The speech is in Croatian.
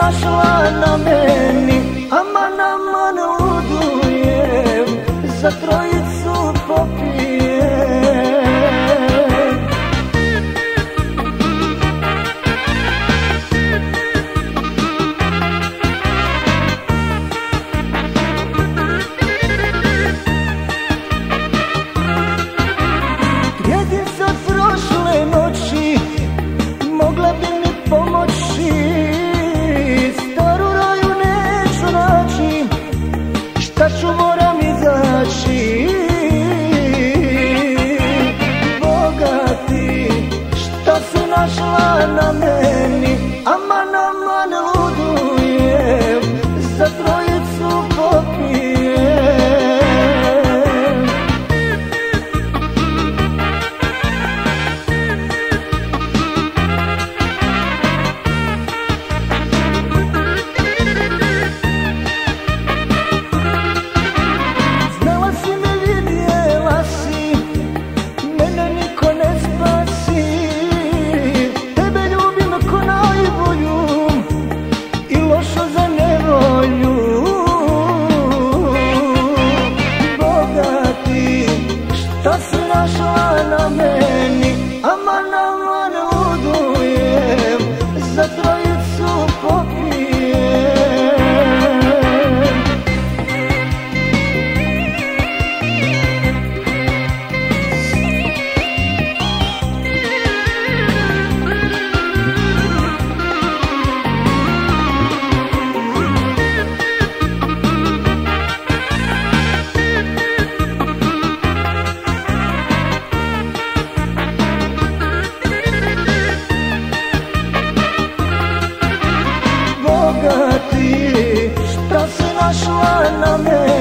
našla na meni, aman, aman ludujem, za trojicu popijem. Jedinca od prošle noći mogla bi mi pomoći, staru raju neću naći, šta ću moram izaći. Bogati, šta si našla na meni, aman, aman ludujem, za trojicu popijem. Šta si našla na meni, aman, aman ludujem, za trojicu popijem. Bogati, šta si našla na meni,